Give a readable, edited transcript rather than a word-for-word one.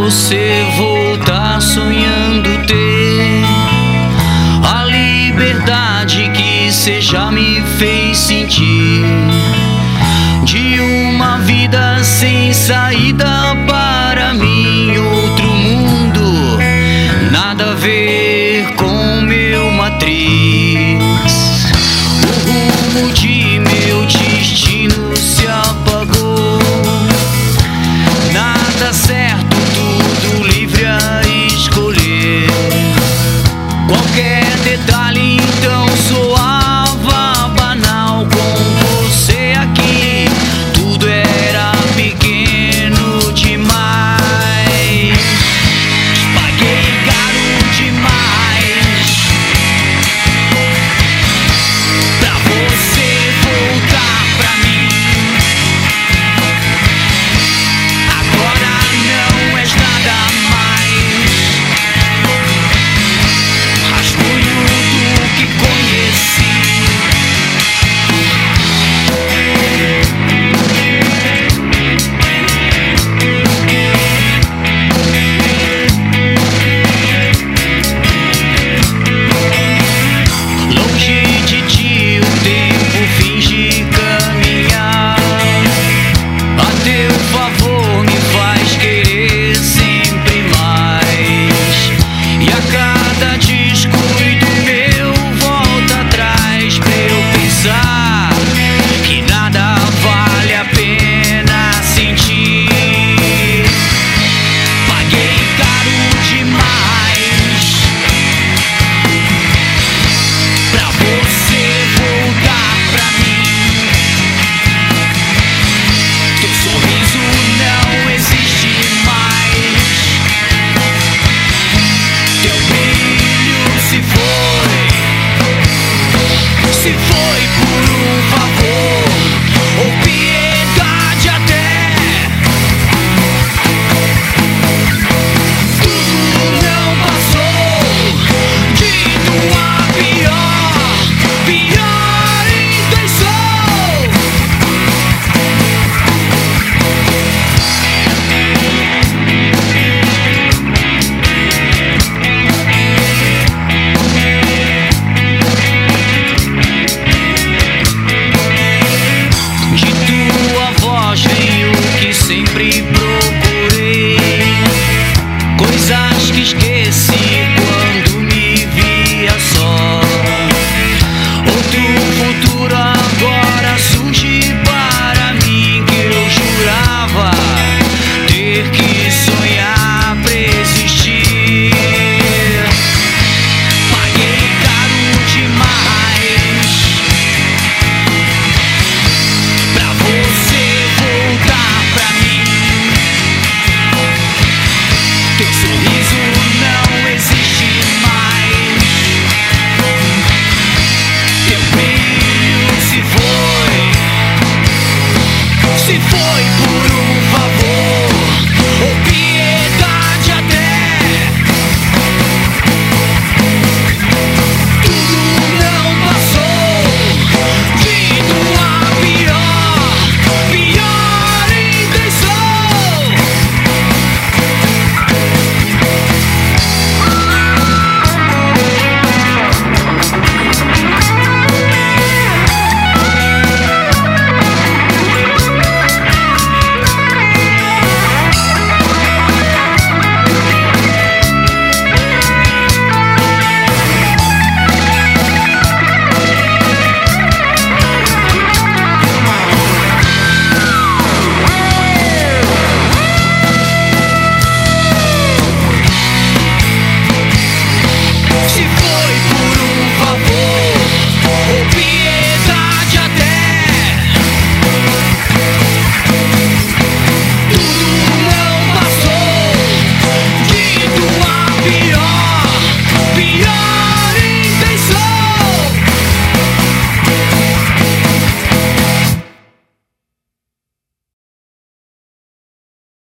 você voltar sonhando ter a liberdade que cê já me fez sentir, de uma vida sem saída para mim, outro mundo, nada a ver com meu matriz. O rumo de meu destino se apagou, nada certo, tudo livre a escolher. Qualquer detalhe então soava banal, com você aqui tudo era pequeno demais. Paguei caro demais pra você voltar pra mim. Agora não és nada mais, rascunho do que conheci. Longe de ti o tempo finge caminhar, a teu favor me faz querer sempre mais, e a cada descuido meu volta atrás pra eu pensar que nada vale a pena sentir. Paguei caro demais pra você voltar pra mim. Teu sorriso não existe mais, teu brilho se foi por um favor ou piedade até. Tudo não passou de tua pior intenção. De tua voz vem o que sempre procurei, coisas que esqueci quando me via só. Outro futuro agora surge para mim, que eu jurava ter que sonhar pra existir. Paguei caro demais pra você voltar pra mim. Teu sorriso